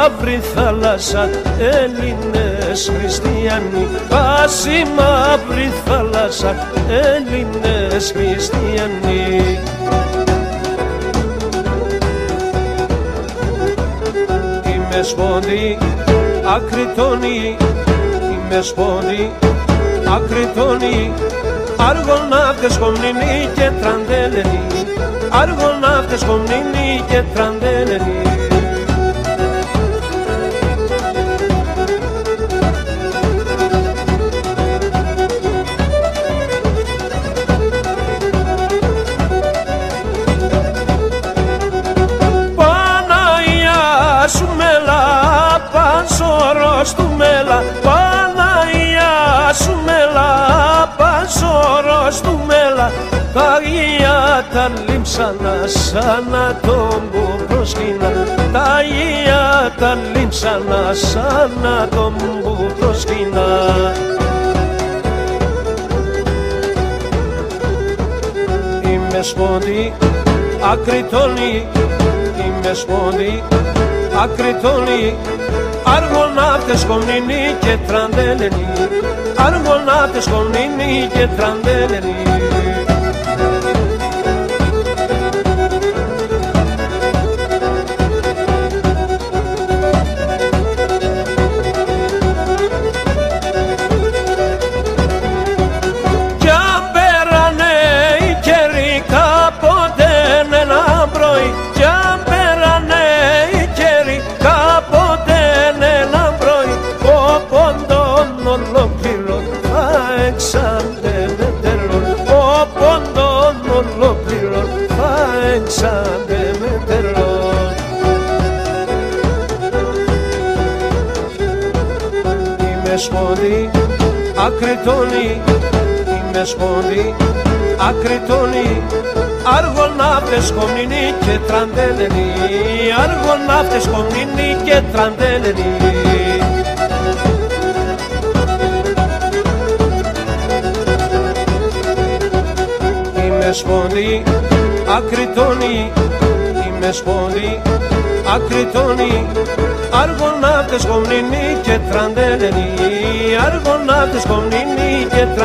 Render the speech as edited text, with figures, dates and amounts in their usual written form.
μαύρη θάλασσα, Έλληνες χριστιανοί. Πάση μαύρη θάλασσα, Έλληνες χριστιανοί. Είμαι σπόντι ακριτώνει, είμαι σπόντι ακριτώνει, αργοναύτες κομνηνοί και τραντέλενοι, αργοναύτες κομνηνοί και τραντέλενοι. Παναγιά σου μέλα, πανσόρος του μέλα, Παναγιά σου μέλα, πανσόρος του μέλα, τα Αγία τα λείψανα σαν να τον που προσκύνα, τα Αγία τα λείψανα σαν να τον που προσκύνα. Είμαι σπόντι ακριτώνει, είμαι σπόντι ακριτώνει, αργοναύτες κομνηνοί και τραντέλενοι, αργοναύτες κομνηνοί και τραντέλενοι. Κι αν πέρανε οι καιροί κάποτε ένα πρωί, κι αν πέρανε οι καιροί κάποτε ένα πρωί, ο πόντον ολόκληρο θα εξάντε με τέλος, ο πόντον ολόκληρο θα εξάντε με τέλος. Είμαι σπόντι ακριτώνει, είμαι σπόντι ακριτώνει, αργοναύτες κομνηνοί και τραντέλενοι, αργοναύτες κομνηνοί και τραντέλενοι. Είμαι σπόντι ακριτώνει, είμαι σπόντι ακριτώνει, αργοναύτες κομνηνοί και τραντέλενοι, αργοναύτες κομνηνοί και τραντέλενοι.